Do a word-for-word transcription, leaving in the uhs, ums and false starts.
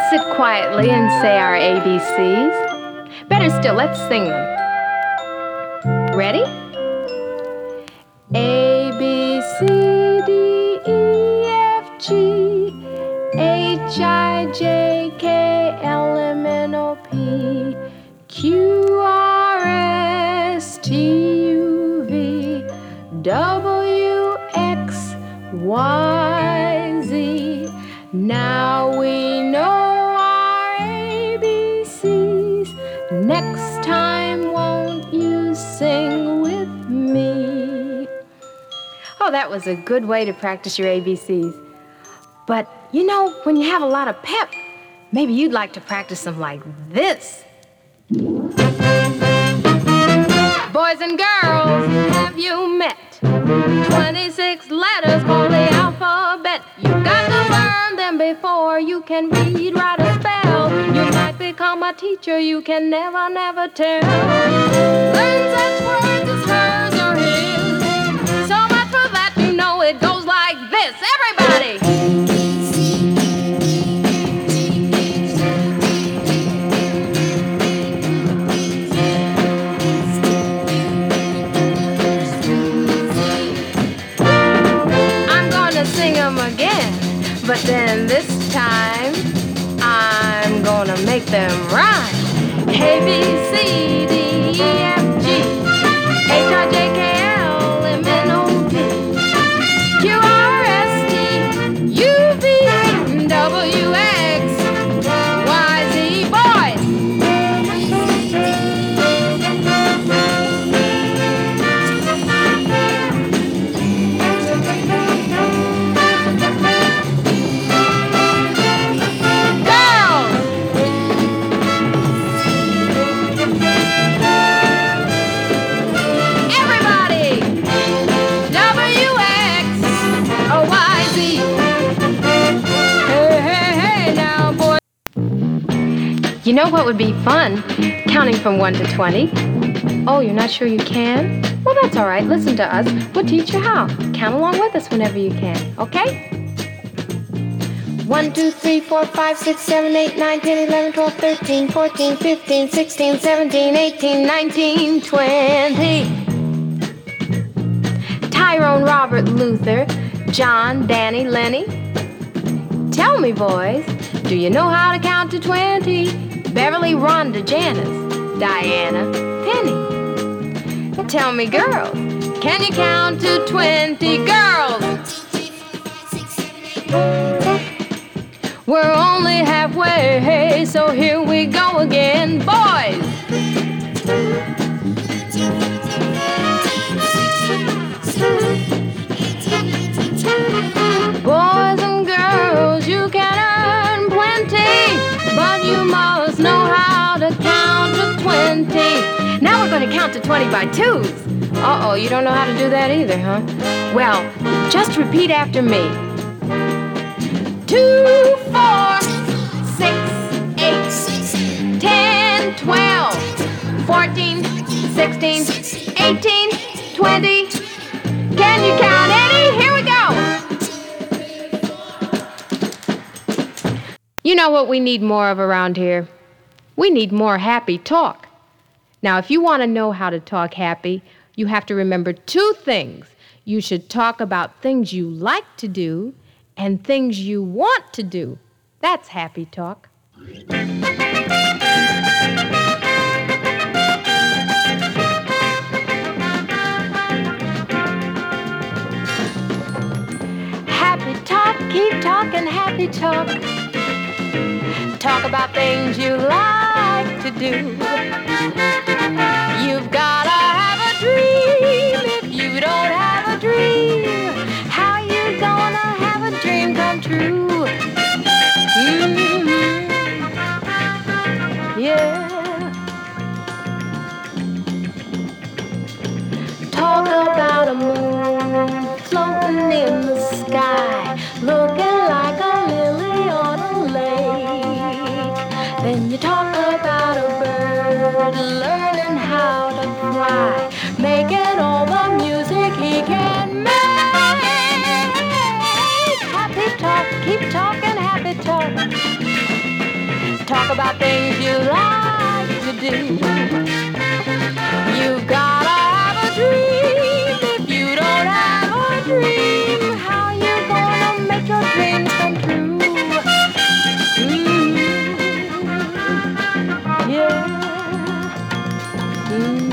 sit quietly and say our A B Cs. Better still, let's sing them. Ready? A, B, C, D, E, F, G, H, I, J, K, L, M, N, O, P, Q, R, S, T, U, V, W, X, Y, Z. Now we know our A B Cs. Next time, won't you sing with me? Oh, that was a good way to practice your A B Cs. But, you know, when you have a lot of pep, maybe you'd like to practice them like this. Boys and girls, have you met? twenty-six letters for the alphabet. You've got to learn them before you can read, write, or spell. You might become a teacher, you can never, never tell. Learn such words as hers or his. So much for that, you know it goes like this. Everybody! Again, but then this time I'm gonna make them rhyme. A, B, C, D, E, F, G, H, I, J, K, L, M, N, O, P, Q, R, S, T, U, V, W, X, Y, Z. Boys! You know what would be fun? Counting from one to twenty. Oh, you're not sure you can? Well, that's all right. Listen to us. We'll teach you how. Count along with us whenever you can, okay? one, two, three, four, five, six, seven, eight, nine, ten, eleven, twelve, thirteen, fourteen, fifteen, sixteen, seventeen, eighteen, nineteen, twenty. Tyrone, Robert, Luther, John, Danny, Lenny. Tell me, boys, do you know how to count to twenty? Beverly, Rhonda, Janice, Diana, Penny. Tell me, girls, can you count to twenty? Girls! We're only halfway, so here we go again. Boys! Boys and girls, you can earn plenty, but you must know how to count to twenty. Now we're going to count to twenty by twos. Uh-oh, you don't know how to do that either, huh? Well, just repeat after me. Two, four, six, eight, ten, twelve, fourteen, sixteen, eighteen, twenty. Can you count any? Here we go. You know what we need more of around here? We need more happy talk. Now, if you want to know how to talk happy, you have to remember two things. You should talk about things you like to do and things you want to do. That's happy talk. Happy talk, keep talking happy talk. Talk about things you like to do. You've gotta have a dream. If you don't have a dream, how you gonna have a dream come true? Mm-hmm. Yeah. Talk about a moon floating in the sky, looking like a lily on a lake. Then you talk about a bird learning how to fly, making all the music he can make. Happy talk, keep talking happy talk. about things you like to do. You've gotta have a dream. If you don't have a dream, how you gonna make your dreams come true? Mm, yeah. Mm.